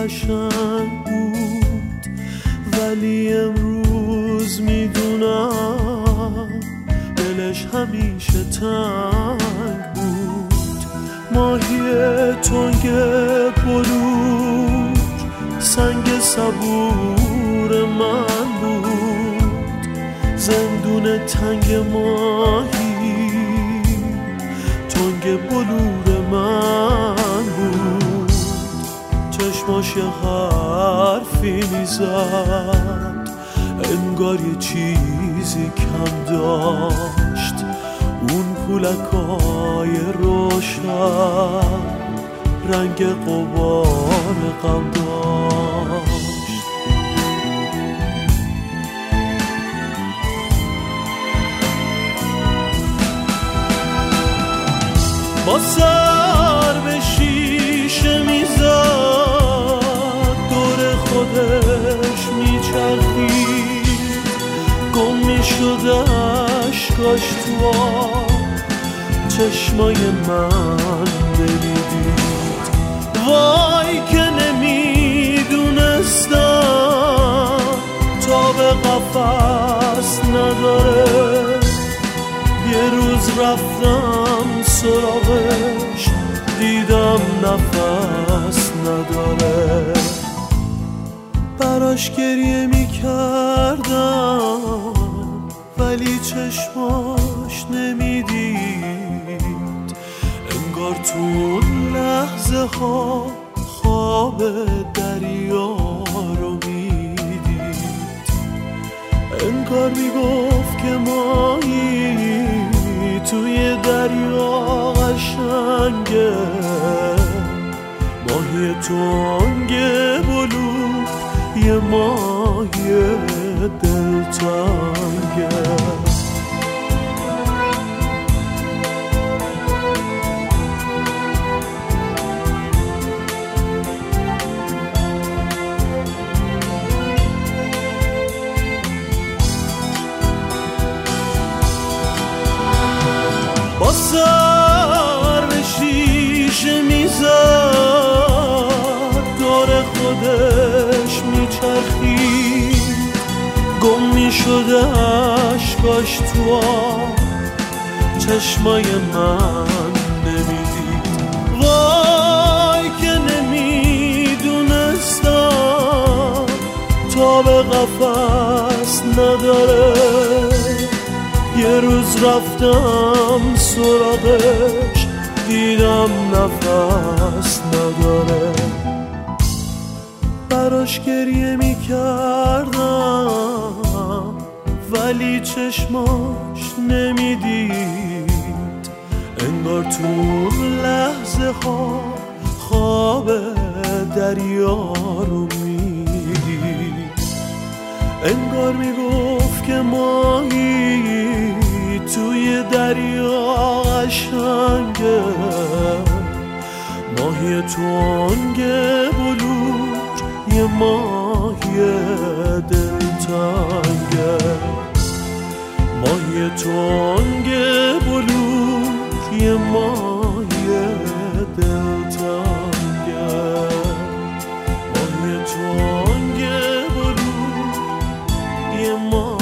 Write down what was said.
قشنگ بود، ولی امروز میدونم دلش همیشه تنگ بود. ماهی تنگ بلور سنگ صبور من بود، زندون تنگ ماهی تنگ بلور من بود. چشماش یه حرفی میزد، انگار یه چیزی کم داشت. اون پولکای روشن رنگ غبار غم داشت. با سر به شیشه میزد، دور خودش میچرخید، گم میشد اشکاش تو چشمای من نمیدید. وای که نمیدونستم تا به قفس نداره. یه روز رفتم سراغش، دیدم نفس نداره. براش گریه میکردم ولی چشماش نمیدید، انگار تو اون لحظه ها خواب دریا رو میدید. انگار میگفت که ماهی توی دریا قشنگه، ماهی تنگ بلور یه ماهی دلتنگه. با سر به شیشه میزد، دور خودش میچرخید، گم میشد اشکاش تو چشمای من نمیدید. وای که نمیدونستم تا به قفس نداره. یه روز رفتم سراغش، دیدم نفس نداره. براش گریه میکردم ولی چشماش نمیدید، انگار تو لحظه ها خواب دریا رو میدید. انگار میگفت که ماهی توی دریا قشنگه، ماهی تنگ بلور یه ماهی دلتنگه، ماهی تنگ بلور یه ماهی دلتنگه، ماهی تنگ بلور یه ماهی